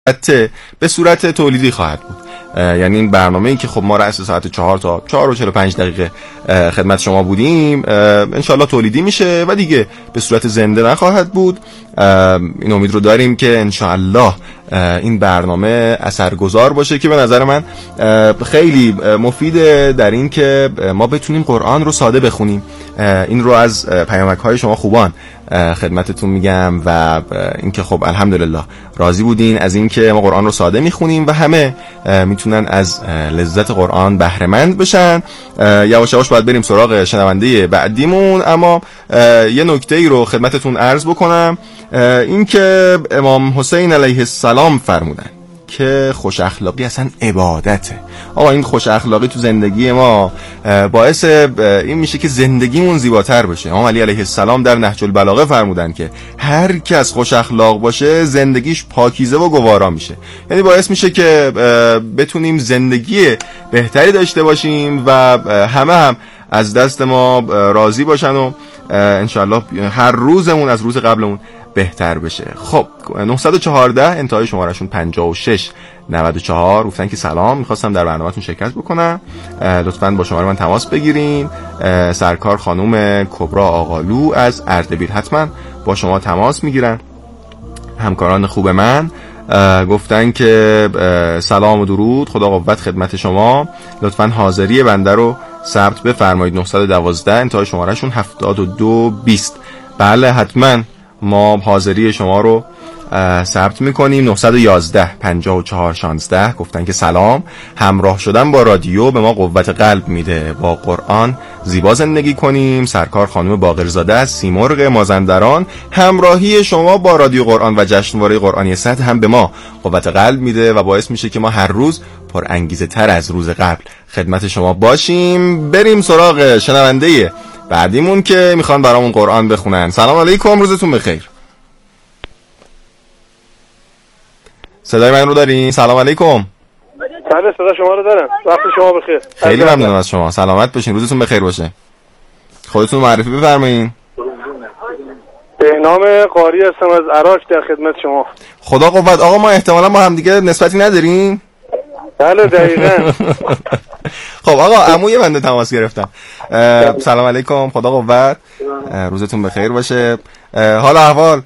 به صورت تولیدی خواهد بود. یعنی این برنامه‌ای که خب ما رأس ساعت 4 تا 4:45 دقیقه خدمت شما بودیم انشالله تولیدی میشه و دیگه به صورت زنده نخواهد بود. این امید رو داریم که انشالله این برنامه اثرگذار باشه که به نظر من خیلی مفیده در این که ما بتونیم قرآن رو ساده بخونیم. این رو از پیامک‌های شما خوبان خدمتتون میگم و اینکه خب الحمدلله راضی بودین از اینکه ما قرآن رو ساده میخونیم و همه میتونن از لذت قرآن بهره مند بشن. یواش یواش باید بریم سراغ شنونده بعدیمون، اما یه نکته‌ای رو خدمتتون عرض بکنم، اینکه امام حسین علیه السلام فرمودن که خوش اخلاقی اصلا عبادته. آقا این خوش اخلاقی تو زندگی ما باعث این میشه که زندگیمون زیباتر بشه. امام علی علیه السلام در نهج البلاغه فرمودن که هر کس خوش اخلاق باشه زندگیش پاکیزه و گوارا میشه. یعنی باعث میشه که بتونیم زندگی بهتری داشته باشیم و همه هم از دست ما راضی باشن و انشالله هر روزمون از روز قبلمون بهتر بشه. خب 914 انتهای شمارهشون 5694 گفتن که سلام، میخواستم در برنامه‌تون شرکت بکنم، لطفاً با شماره من تماس بگیرین. سرکار خانم کبرا آقالو از اردبیل حتما با شما تماس میگیرن. همکاران خوب من گفتن که سلام و درود، خدا قوت خدمت شما، لطفاً حاضری بنده رو ثبت بفرمایید. 912 انتهای شمارهشون 7220. بله حتما ما حاضری شما رو ثبت میکنیم. 911 5416 گفتن که سلام، همراه شدن با رادیو به ما قوت قلب میده، با قرآن زیبا زندگی کنیم. سرکار خانم باقرزاده از سیمرغ مازندران، همراهی شما با رادیو قرآن و جشنواره قرآنی صد هم به ما قوت قلب میده و باعث میشه که ما هر روز پر انگیزه تر از روز قبل خدمت شما باشیم. بریم سراغ شنونده بعدیمون که میخوان برامون قرآن بخونن. سلام علیکم، روزتون بخیر. صدای من رو دارین؟ سلام علیکم. بله صدا شما رو دارم. وقت شما بخیر. خیلی ممنونم از شما، سلامت باشین، روزتون بخیر باشه. خودتون معرفی بفرمایید. به نام قاری هستم از عراق در خدمت شما. خدا قوت. آقا ما احتمالاً ما هم دیگه نسبتی نداریم. بله دقیقاً. خب آقا عموی بنده تماس گرفتم. سلام علیکم، خدا قوت، روزتون بخیر باشه. حال احوال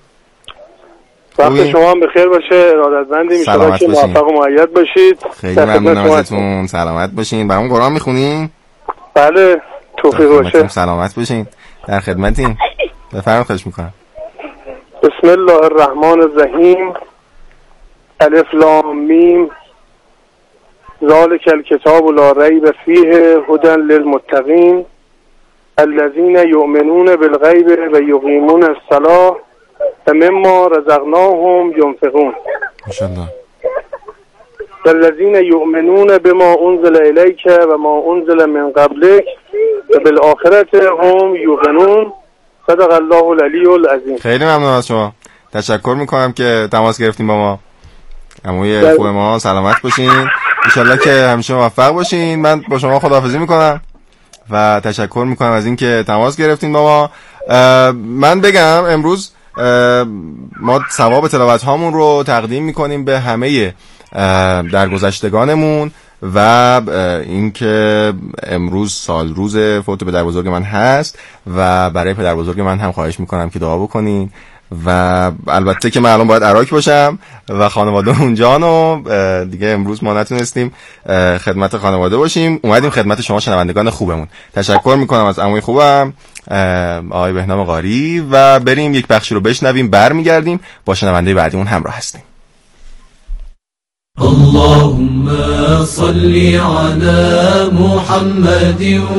وقت شما هم بخیر باشه، ارادتمندیم، ان شاءالله که موفق و مؤید باشید. خیلی ممنونم ازتون، سلامت باشین. برام قرآن میخونین؟ بله توفیق باشه. سلامت باشین، در خدمتیم، بفرمایید، خواهش میکنم. بسم الله الرحمن الرحیم. الف لام میم. ذالک الکتاب لا ریب فیه هدی للمتقین الذین یؤمنون بالغیب و یقیمون الصلاة و مما رزقناهم ینفقون. ماشاءالله. والذین یؤمنون بما انزل الیک و ما انزل من قبلک و بالآخرة هم یوقنون. صدق الله العلی العظیم. خیلی ممنون از شما، تشکر میکنم که تماس گرفتیم با ما. عموی خوب ما، سلامت باشین، انشالله که همیشه موفق باشین. من با شما خداحافظی میکنم و تشکر میکنم از این که تماس گرفتین با ما. من بگم امروز ما ثواب تلاوت هامون رو تقدیم میکنیم به همه درگذشتگانمون و اینکه امروز سال روز فوت پدر بزرگ من هست و برای پدر بزرگ من هم خواهش میکنم که دعا بکنین و البته که من الان باید عراق باشم و خانواده اونجان و دیگه امروز ما نتونستیم خدمت خانواده باشیم، اومدیم خدمت شما شنوندگان خوبمون. تشکر میکنم از عموی خوبم آقای بهنام قاری و بریم یک بخشی رو بشنویم، برمیگردیم با شنونده بعدیمون همراه هستیم. اللهم صل على محمد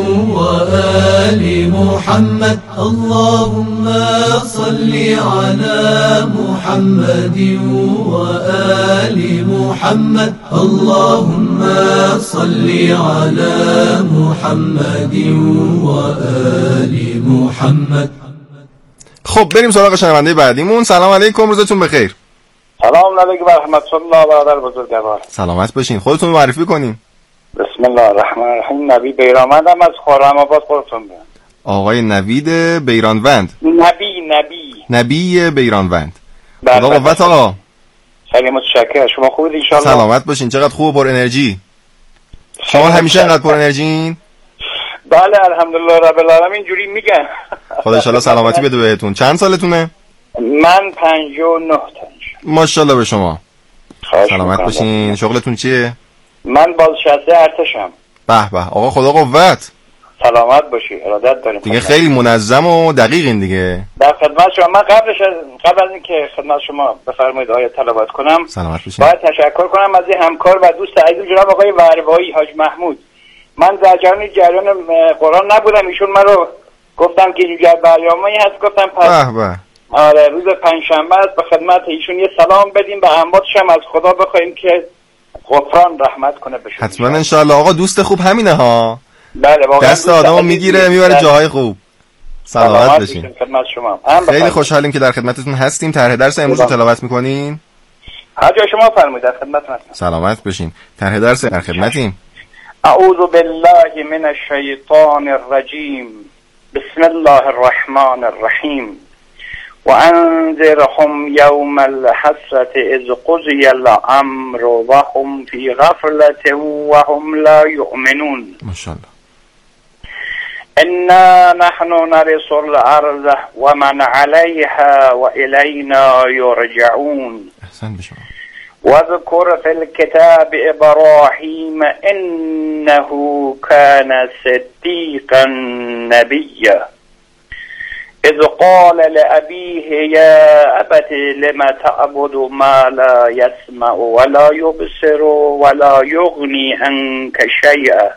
وآل محمد. اللهم صل على محمد وآل محمد. اللهم صل على محمد وآل محمد. خب بریم سراغ شنونده بعدیمون. سلام علیکم، روزتون بخیر. سلام علیکم و رحمت الله برادر بزرگوار. سلامت باشین، خودتون معرفی کنین. بسم الله الرحمن الرحیم. نوید بیرانوندم از خرم‌آباد خودتون میاد. آقای نوید بیرانوند. نبی بیرانوند. خدا قوت آقا. خیلی متشکرم. شما خوبید ان شاء الله؟ سلامت باشین. چقدر خوب و پر انرژی. شما همیشه انقدر پر انرژین؟ بله الحمدلله رب العالمین. اینجوری میگن. خدا ان شاء الله سلامتی بده بهتون. چند سالتونه؟ من 59 ماشاءالله به شما. سلامت باشین. شغلتون چیه؟ من بازنشسته ارتشم. به به آقا خدا قوت. سلامت باشی. ارادت داریم دیگه خیلی منظم و دقیقین دیگه. در خدمت شما. من قبل از اینکه خدمت شما بفرمایید آیه تلاوت کنم، سلامت باشین. باید تشکر کنم از این همکار و دوست عزیز جناب آقای وروایی حاج محمود. من در جریان قرآن نبودم، ایشون من رو گفتم که اینجا برنامه‌ای هست، گفتم پس آره روز پنجشنبه است به خدمت ایشون یه سلام بدیم، به امواتش هم از خدا بخوایم که غفران رحمت کنه بهشون. حتما ان شاء الله. آقا دوست خوب همینه ها. بله واقعا دست آدمو میگیره میبره جاهای خوب. سلامت باشین. خدمت شما. خیلی خوشحالیم که در خدمتتون هستیم. طرح درس امروز رو تلاوت میکنین. هر جای شما فرمایید در خدمتتون هستم. سلامت باشین. طرح درس در خدمتیم. اعوذ بالله من الشیطان الرجیم. بسم الله الرحمن الرحیم. وانذرهم یوم الحسرة اذ قضی الامر وهم فی غفلة وهم لا یؤمنون. ماشاءالله. انا نحن نرث الارض ومن عليها والینا یرجعون. احسن بشما. واذكر في الكتاب ابراهيم انه كان صديقا نبيا اذ قال لأبيه يا أبت لم تعبد ما لا يسمع ولا يبصر ولا يغني عنك شيئا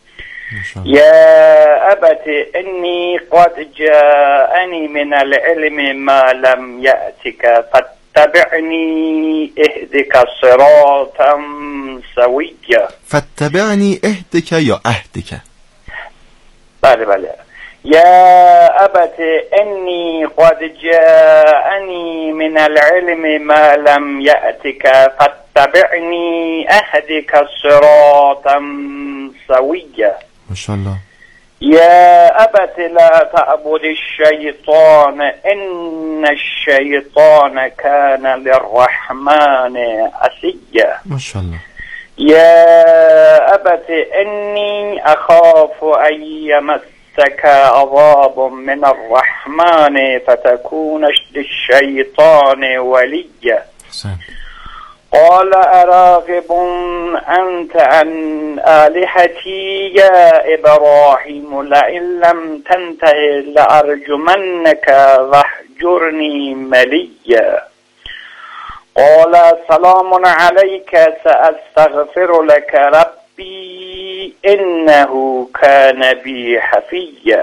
يا أبت إني قد جاءني من العلم ما لم يأتك فاتبعني اهدك صراطا سويا. فاتبعني اهدك یا اهدك؟ بله. يا أبت إني قد جاءني من العلم ما لم يأتك فاتبعني أهدك صراطا سويا. ما شاء الله. يا أبت لا تعبد الشيطان إن الشيطان كان للرحمن عصيا. ما شاء الله. يا أبت إني أخاف أن يمسك عذاب من الرحمن فتكون للشيطان وليا. قال أراغب أنت عن آلهتي يا إبراهيم لئن لم تنته لأرجمنك واهجرني مليا. قال سلام عليك سأستغفر لك ربي إنه كان بي حفيا.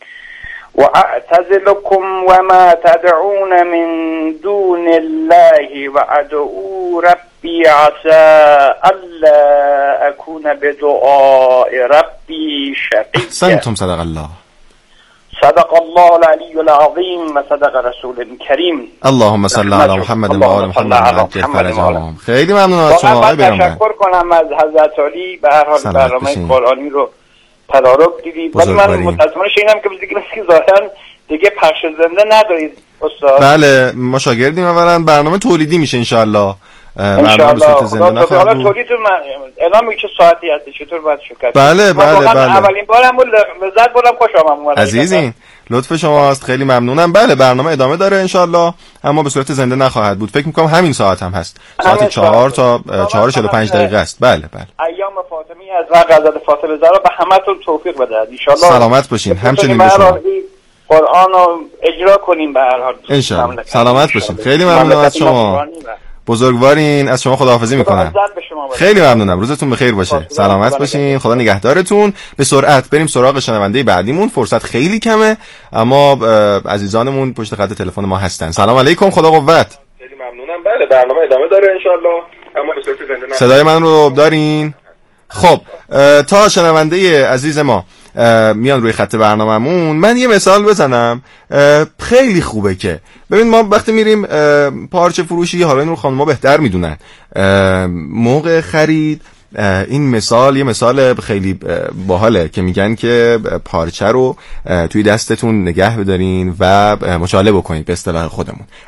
وأعتزلكم وما تدعون من دون الله وأدعو ربي عسى ألا أكون بدعاء ربي شقيا. أحسنتم. صدق الله. صدق الله العلي العظيم وصدق رسول الكريم. اللهم صل على محمد و آل محمد. خیلی ممنون از شما آقای برنامه. تشکر کنم از حضرت علی. به هر حال برنامه قرآنی رو تدارک دیدید. ولی من متاسفانه شنیدم که دیگه ظاهرا دیگه پخش زنده ندارید استاد. بله ما شاگردیم. اولا برنامه تولیدی میشه ان شاء الله. برنامه به صورت زنده نخواهد بود. تولیدتون اعلام چه ساعتی هست چطور باید شرکت؟ بله. اولین بارم لذت بردم. خوش آمدید عزیزین. لطف شماست. خیلی ممنونم. بله برنامه ادامه داره ان شاء الله اما به صورت زنده نخواهد بود. فکر می‌کنم همین ساعت هم هست. ساعت 4 تا 4:45 دقیقه است. بله. ایام فاطمی از وقت حضرت فاطمه زهرا به همتون توفیق بده ان شاء الله. سلامت باشین. همچنین به شما. قرآن رو اجرا کنیم به هر حال. ان شاء الله. سلامت باشین. خیلی ممنونم از شما. بزرگوارین. از شما خداحافظی میکنم. خیلی ممنونم. روزتون بخیر باشه. سلامت باشین. خدا نگهدارتون. به سرعت بریم سراغ شنونده بعدیمون. فرصت خیلی کمه اما عزیزانمون پشت خط تلفن ما هستن. سلام علیکم. خدا قوت. خیلی ممنونم. بله برنامه ادامه داره ان شاء الله اما به صورت زنده. صدای من رو دارین؟ خب تا شنونده عزیز ما میان روی خط برنامه‌مون من یه مثال بزنم. خیلی خوبه که ببین ما وقتی میریم پارچه فروشی، حالا این رو خانم‌ها بهتر میدونن، موقع خرید این مثال یه مثال خیلی باحاله که میگن که پارچه رو توی دستتون نگه بدارین و مچاله بکنید به اصطلاح خودمون.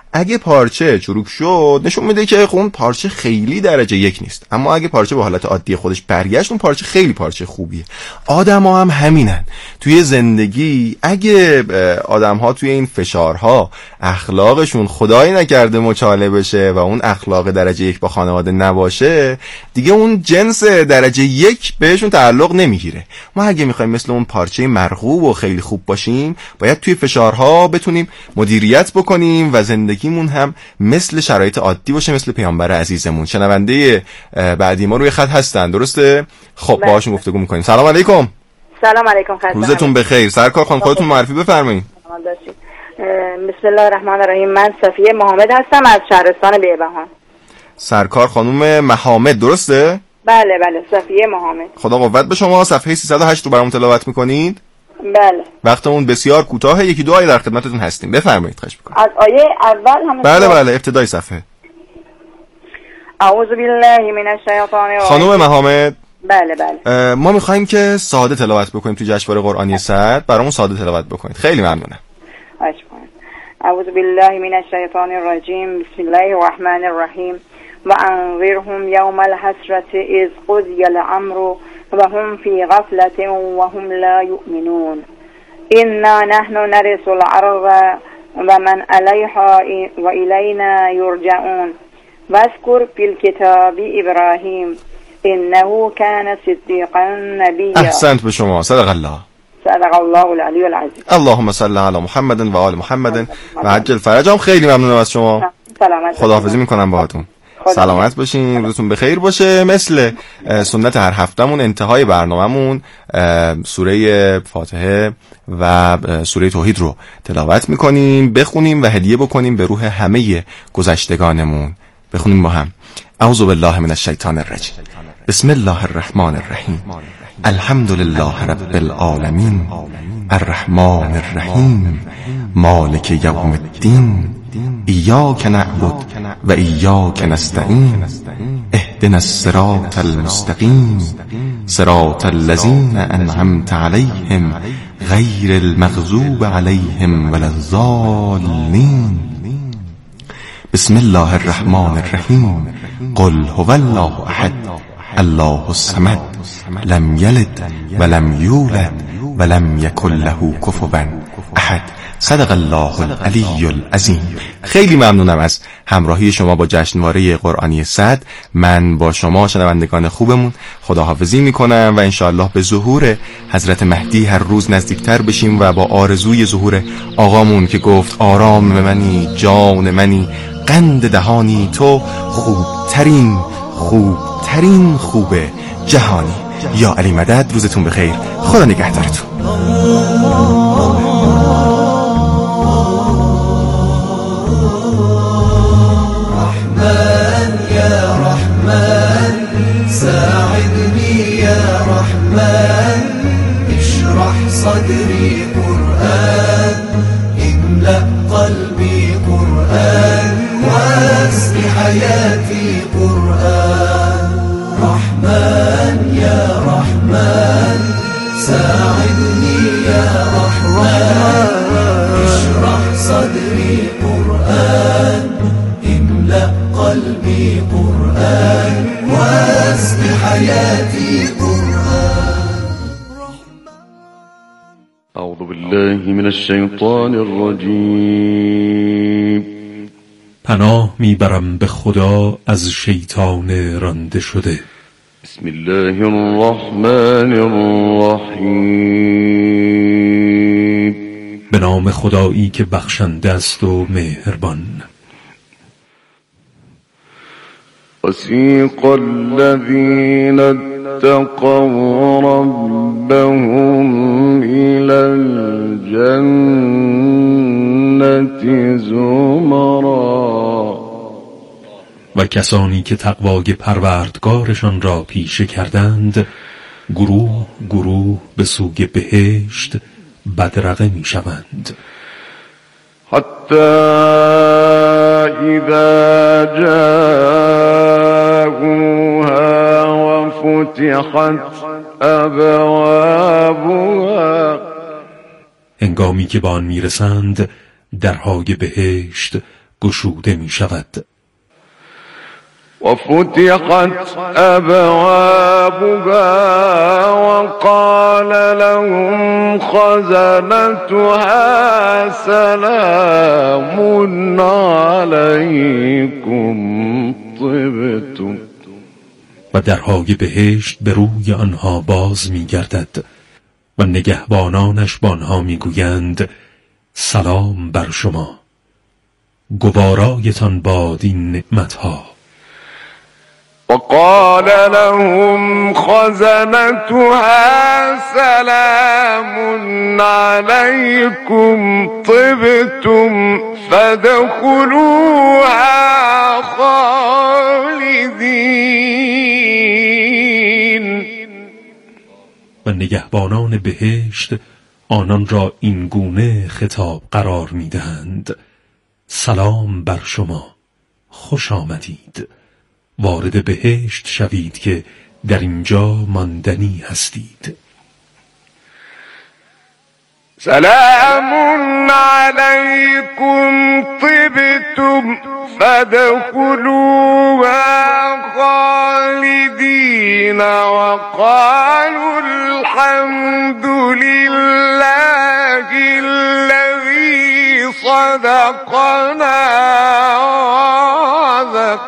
اگه پارچه چروک شد نشون میده که اون پارچه خیلی درجه 1 نیست، اما اگه پارچه به حالت عادی خودش برگشت اون پارچه خیلی پارچه خوبیه. آدم‌ها هم همینن. توی زندگی اگه آدم‌ها توی این فشارها اخلاقشون خدایی نکرده مچاله بشه و اون اخلاق درجه 1 با خانواده نباشه، دیگه اون جنس درجه 1 بهشون تعلق نمیگیره. ما اگه میخوایم مثل اون پارچه مرغوب و خیلی خوب باشیم باید توی فشارها بتونیم مدیریت بکنیم و زندگیمون هم مثل شرایط عادی باشه، مثل پیامبر عزیزمون. شنونده بعدی ما روی خط هستن، درسته؟ خب باهاشون گفتگو میکنیم. سلام علیکم. سلام علیکم. روزتون بخیر. سرکار خانم خودتون معرفی بفرمایید. بسم الله الرحمن الرحیم. من صفیه محمد هستم از شهرستان بیبهان. سرکار خانم محمد، درسته؟ بله صفیه محمد. خدا قوت به شما. صفحه 308 رو برامون تلاوت میکنید؟ بله. وقتمون بسیار کوتاهه، یکی دو آیه در خدمتتون هستیم. بفرمایید. خواهش می‌کنم. از آیه اول هم؟ بله ابتدای صفحه. اعوذ بالله من الشیطان الرجیم. خانم محمد. بله. ما می‌خوایم که ساده تلاوت بکنیم تو جشنواره قرآنی صد. برامون ساده تلاوت بکنید. خیلی ممنونم. اعوذ بالله من الشیطان الرجیم. بسم الله الرحمن الرحیم. وانذرهم یوم الحسرة اذ قضی الامر وهم فی غفلة وهم لا یؤمنون. إنا نحن نرث الأرض ومن عليها وإلينا يرجعون واذكر في الكتاب إبراهيم إنه كان صديقا نبيا. احسنت به شما. صدق الله. صدق الله العلی العظیم. اللهم صل علی محمد و آل محمد و عجل فرجهم. خیلی ممنونم از شما. خداحافظی میکنم باهاتون. سلامت باشین، روزتون بخیر باشه. مثل سنت هر هفتمون انتهای برنامه‌مون سوره فاتحه و سوره توحید رو تلاوت میکنیم، بخونیم و هدیه بکنیم به روح همه گذشتگانمون. بخونیم با هم. اعوذ بالله من الشیطان الرجیم. بسم الله الرحمن الرحیم. الحمد لله رب العالمین الرحمن الرحیم مالک یوم الدین ایاک نعبد و ایاک نستعین اهدنا الصراط المستقیم صراط الذین انعمت علیهم غیر المغضوب علیهم ولا الضالین. بسم الله الرحمن الرحیم. قل هو الله احد الله الصمد لم یلد ولم یولد ولم یکن له کفوا احد. صدق الله العلی العظیم. خیلی ممنونم از همراهی شما با جشنواره قرآنی صد. من با شما شنوندگان خوبمون خداحافظی میکنم و انشاءالله به ظهور حضرت مهدی هر روز نزدیکتر بشیم و با آرزوی ظهور آقامون که گفت آرام منی جان منی قند دهانی تو خوبترین خوب جهانی. یا علی مدد. روزتون بخیر. خدا نگهدارتون. ساعدني يا رحمن اشرح صدري قرآن املأ قلبي قرآن واسق حياتي قرآن. رحمن يا رحمن ساعدني يا رحمن اشرح صدري قرآن املأ قلبي قرآن واسق حياتي قرآن. أعوذ بالله من الشيطان الرجيم. پناه میبرم به خدا از شیطان رانده شده. بسم الله الرحمن الرحیم. به نام خدایی که بخشنده است و مهربان. وسیق الذین اتقوا ربهم إلى الجنة زمرا. و کسانی که تقوای پروردگارشان را پیشه کردند گروه گروه به سوی بهشت بدرقه می شوند. حتی اذا جاءوها و فتحت ابوابها. هنگامی که به آن میرسند درهای بهشت گشوده می شود. وفتحت أبوابها وقال لهم خزنتها سلام عليكم طبتم. و درهای بهشت به روی آنها باز می گردد و نگهبانانش با آنها می گویند سلام بر شما، گوارایتان باد این نعمتها. وقال لهم خزنتها سلام عليكم طبتم فادخلوها خالدين. و نگهبانان بهشت آنان را این گونه خطاب قرار می‌دهند سلام بر شما، خوش آمدید، وارد بهشت شوید که در اینجا ماندنی هستید. سلام علیکم طبتم فادخلوها خالدین وقالوا الحمد لله الذي صدقنا وعده.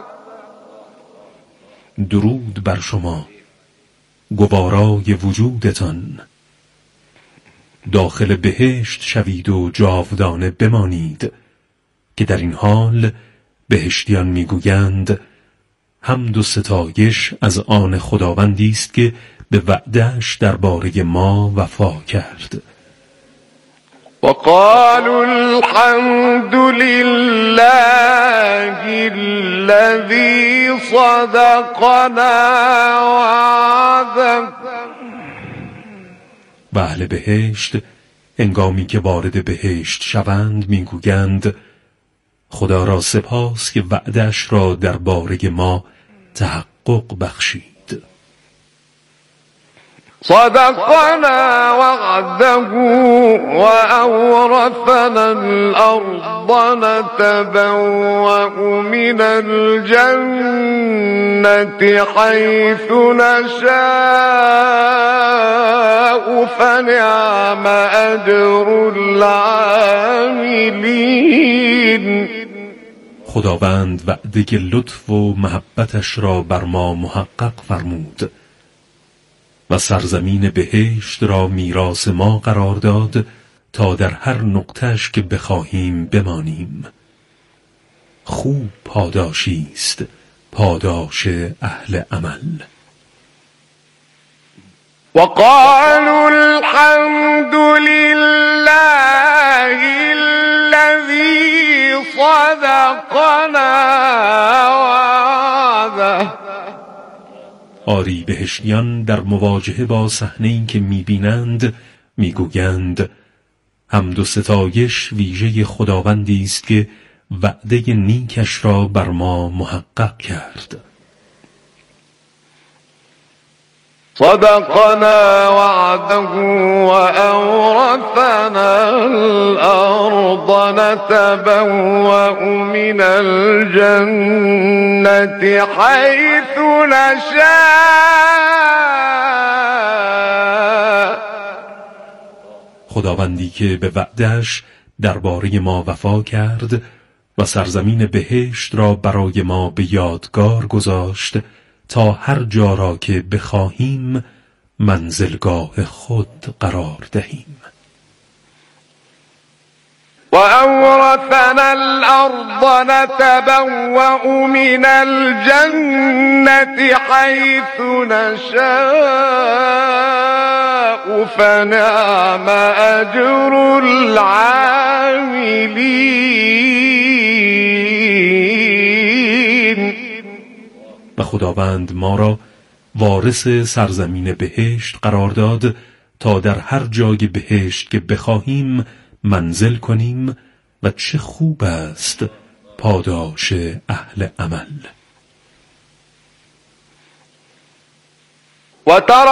درود بر شما، گوارای وجودتان، داخل بهشت شوید و جاودانه بمانید، که در این حال بهشتیان میگویند حمد و ستایش از آن خداوندی است که به وعده‌اش درباره ما وفا کرد. وقالوا الحمد لله الذي صدقنا وعده. و اهل بهشت هنگامی که وارد بهشت شوند میگویند خدا را سپاس که وعده‌اش را درباره ما تحقق بخشید. صدقنا وعده وأورثنا الأرض نتبوأ من الجنة حيث نشاء فنعم أجر العاملين. خداوند وعده لطف و محبتش را بر ما محقق فرمود و سرزمین بهشت را میراث ما قرار داد تا در هر نقطه‌اش که بخواهیم بمانیم. خوب پاداشی است پاداش اهل عمل. وقالوا الحمد لله الذي صدقنا وعده. آری بهشتیان در مواجهه با صحنه‌ای که می‌بینند میگویند حمد و ستایش ویژه خداوندی است که وعده نیکش را بر ما محقق کرد. صدقنا وعده وأورثنا الأرض نتبوأ من الجنة حيث نشاء. خداوندی که به وعده‌اش درباره ما وفا کرد و سرزمین بهشت را برای ما به یادگار گذاشت تا هر جا را که بخواهیم منزلگاه خود قرار دهیم. وأورثنا الأرض نتبوأ من الجنة حيث نشاء فنعم أجر العاملين. و خداوند ما را وارث سرزمین بهشت قرار داد تا در هر جای بهشت که بخواهیم منزل کنیم و چه خوب است پاداش اهل عمل. وترى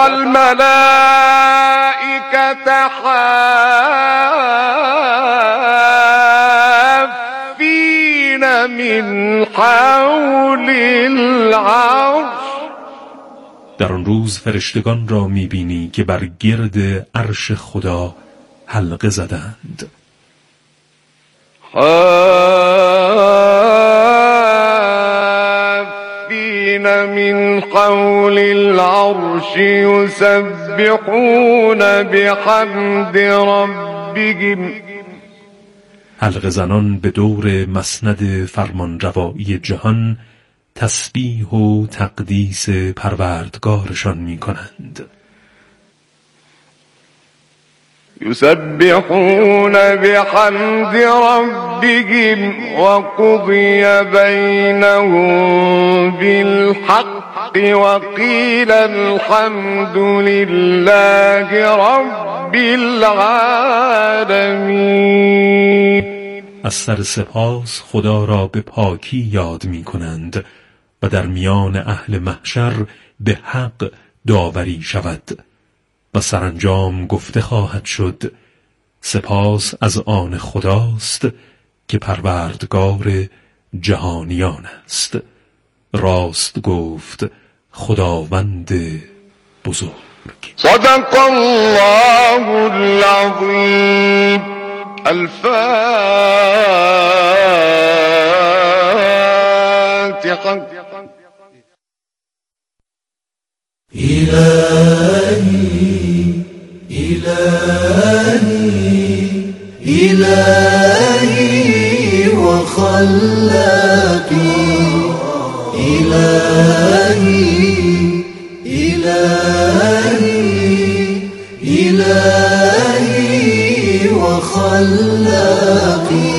الملائكة حافين من حول العرش. در آن روز فرشتگان را می‌بینی که بر گرد عرش خدا حلقه زدند. حافین من حول العرش یسبحون بحمد ربهم. حلقه زنان به دور مسند فرمانروایی جهان تسبیح و تقدیس پروردگارشان می کنند. یسبحون بحمد ربهم و قضی بینهم بالحق و قیل الحمد لله رب العالمین. از سر سپاس خدا را به پاکی یاد می کنند و در میان اهل محشر به حق داوری شود و سرانجام گفته خواهد شد سپاس از آن خداست که پروردگار جهانیان است. راست گفت خداوند بزرگ. صدق الله العظیم. الفاتحة. إلهي إلهي إلهي وخلاقي إلهي إلهي إلهي وخلاقي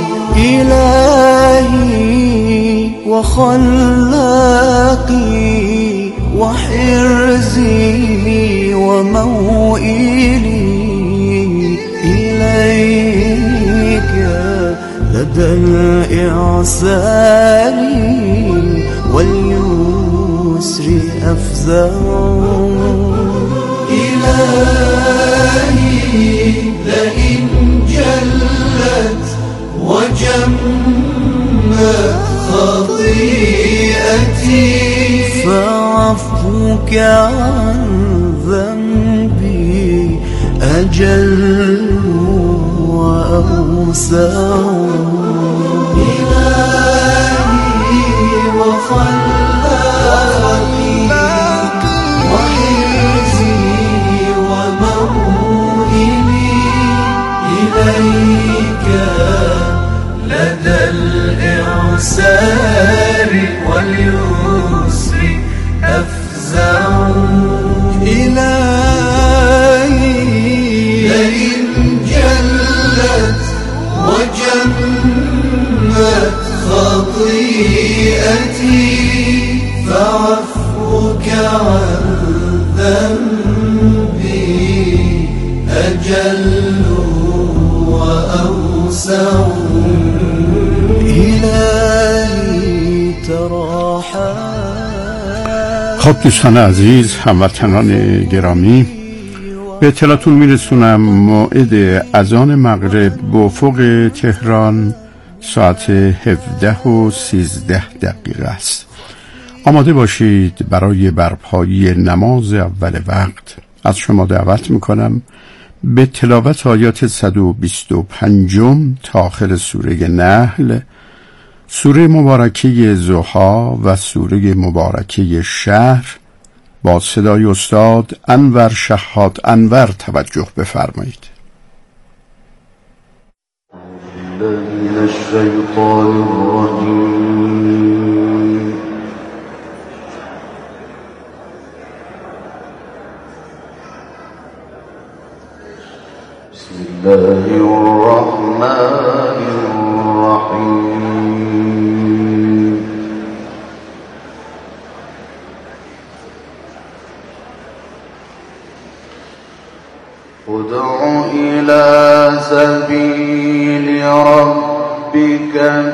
إلهي وخلاقي وحرزي وموئلي إليك لدى الإعسار واليسر أفزع. إلهي لئن جلت وجمت خطيئتي فعفوك عن ذنبي أجل وأوسع. إلهي وخلاقي وحرزي وموئلي إليك لدى الإعسار واليسر أفزع. إلهي لئن جلت وجمت خطيئتي فعفوك عن ذنبي أجل وأوسع. إلهي تراحم. خب دوستان عزیز، هموطنان گرامی، به اطلاعتون میرسونم موعد اذان مغرب به افق تهران ساعت 17:13 است. آماده باشید برای برپایی نماز اول وقت. از شما دعوت میکنم به تلاوت آیات 125 تا آخر سوره نحل، سوره مبارکه ضحی و سوره مبارکه شهر با صدای استاد انور شهاد انور توجه بفرمایید. من الشیطان الرجیم. بسم الله الرحمن الرحیم. ادع إلى سبيل ربك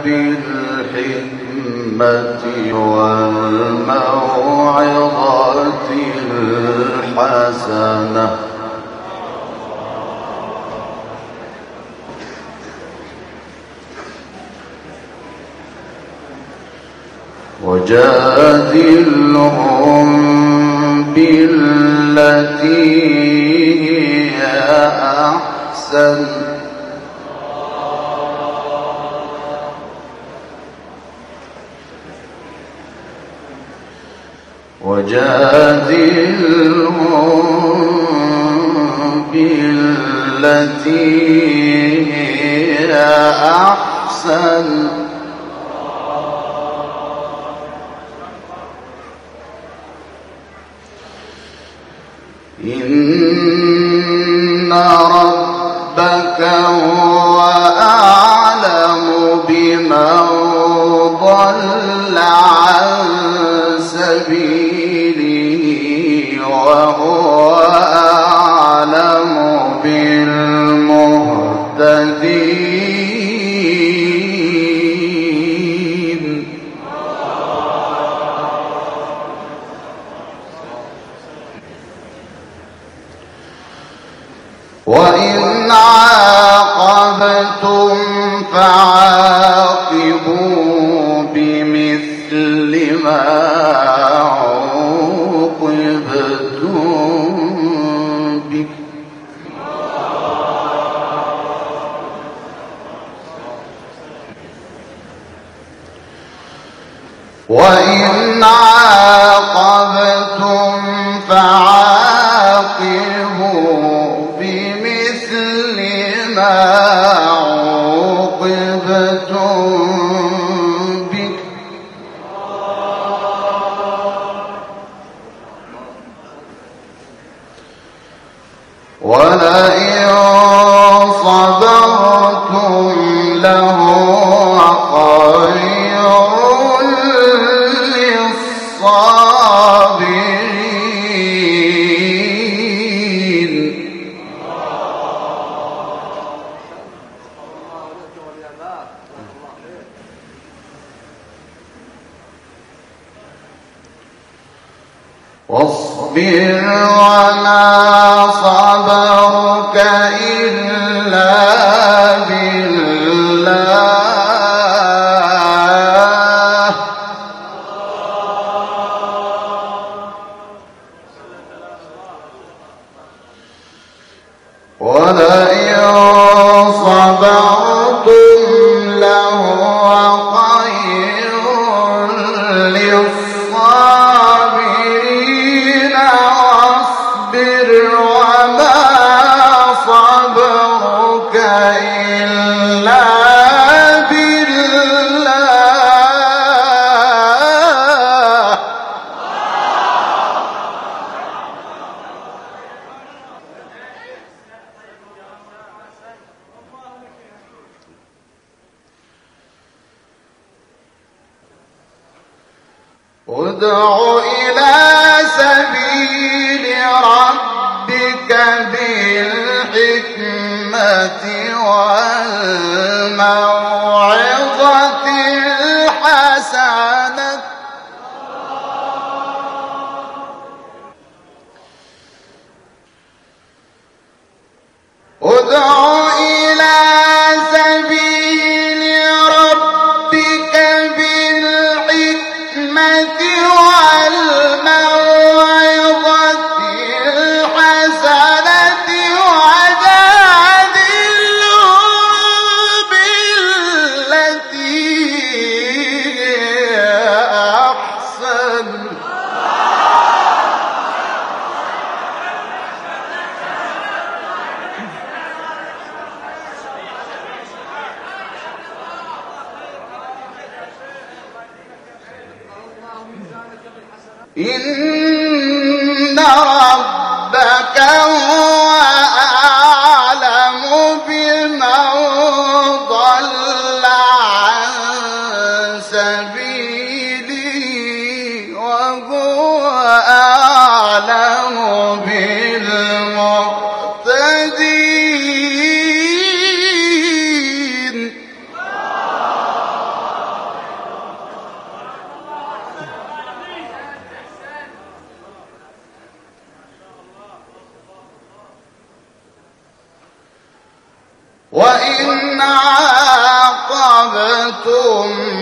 بالحكمة والموعظة الحسنة وجادلهم بالتي هي أحسن هي أحسن إن ربك هو أعلم بمن ضل عن سبيله وهو أعلم بالمهتدين وإن عاقبتم فعاقبوا بمثل ما عوقبتم به وإن عاقبتم فعاقبوا بمثل ما عوقبتم به ولئن صبرتم لهو خير للصابرين واصبر وما صبرك إلا بالله ولئن صبرتم لهو خير للصابرين واصبر وما صبرك إلا بالله ادع إلى سبيل ربك بالحكمة والموعظة الحسنة ادع إلى سبيل ربك بالحكمة والموعظة الحسنة وجادلهم بالتي هي أحسن إن ربك هو أعلم بمن ضل عن سبيله وهو أعلم بالمهتدين وإن عاقبتم